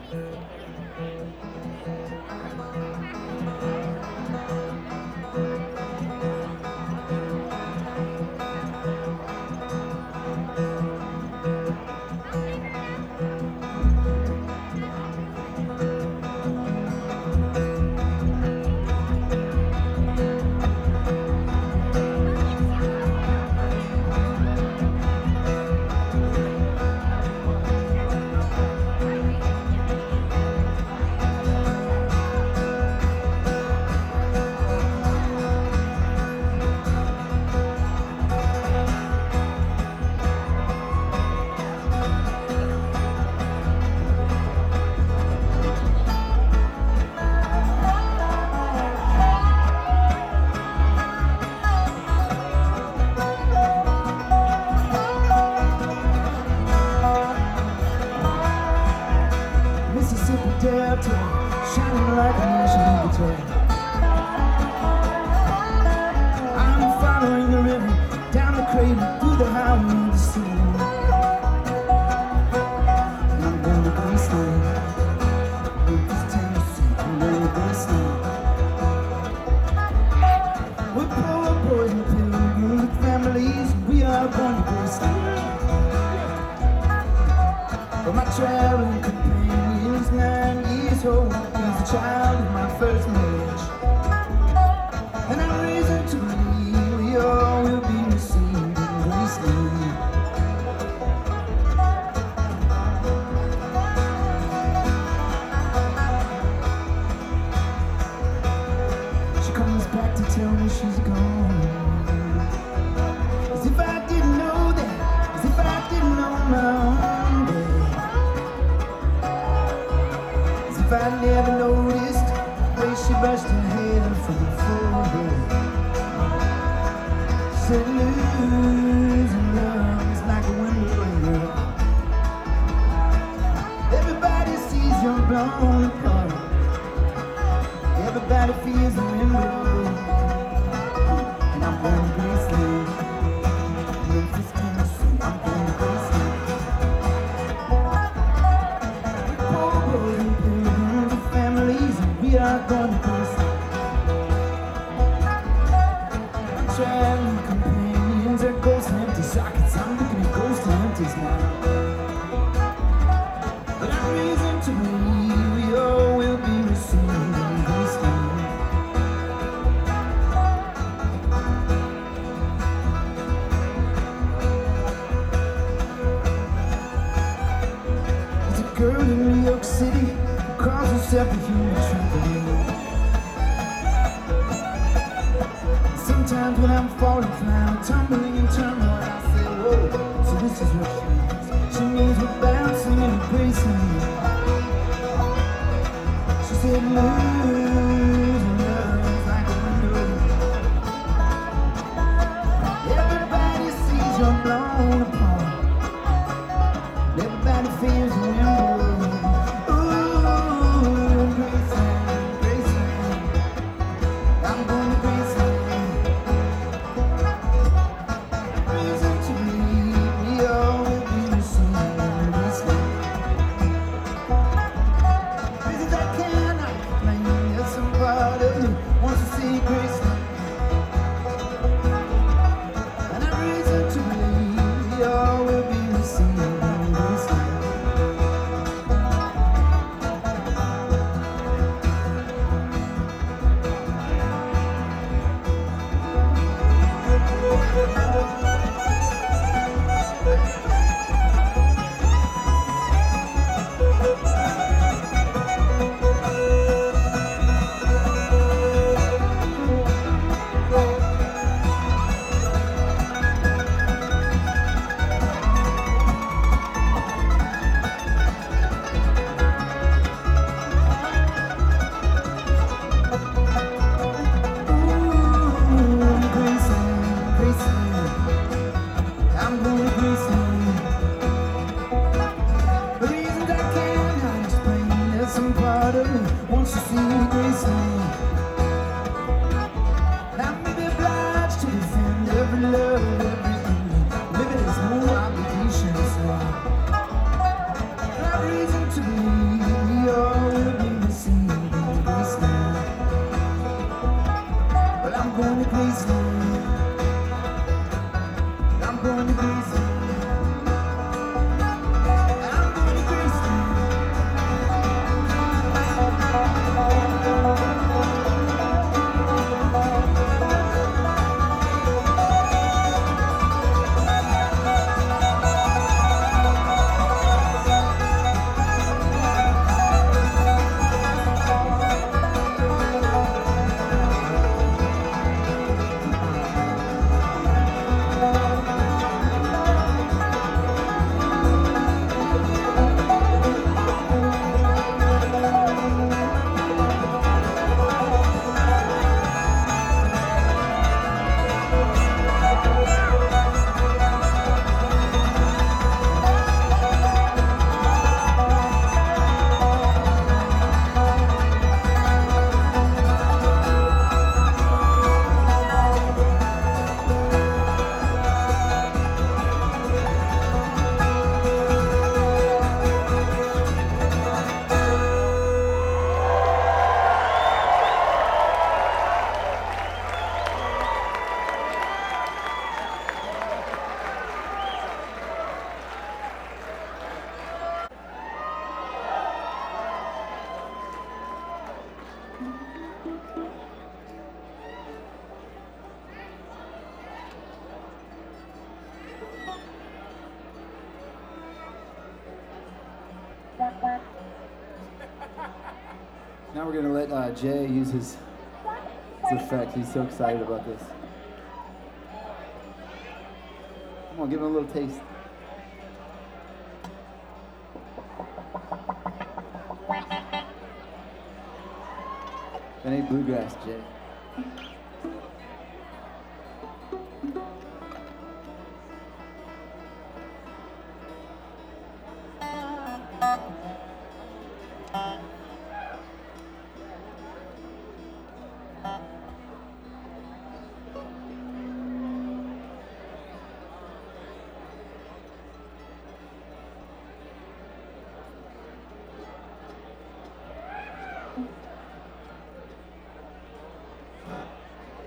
Mississippi Delta, shining like a national guitar. I'm following the river, down the cradle, through the highway of the sea. And I'm going to Graceland, Memphis, Tennessee. I'm going to Graceland. We're poor boys and pilgrims with families. We are going to Graceland. But my traveling companion is 9 years old. He's the child of my first marriage. And I've reason to believe we all will be received in Graceland. She comes back to tell me she's gone. As if I didn't know that, as if I didn't know my own day. If I never noticed the way she brushed her hair from the forehead. She said, losing love is like a window. Everybody sees you're blown apart. Everybody feels the wind blow. And I'm going to Graceland, Memphis, Tennessee. I'm going to Graceland. We are going to Graceland. I'm traveling companions are ghosts and empty sockets. I'm looking at ghosts and empties now. But I've reason to believe we all will be received in Graceland. There's a girl in New York City who calls herself a human trampoline. Sometimes when I'm falling flat, tumbling and turmoil, I say, whoa, so this is what she means. She means we're bouncing in a Graceland. She said, losing love is like a window. Everybody sees you're blown apart. Everybody feels the wind blow. Reason to believe Now we're gonna let Jay use his effect. He's so excited about this. Come on, give him a little taste. That ain't bluegrass, Jay.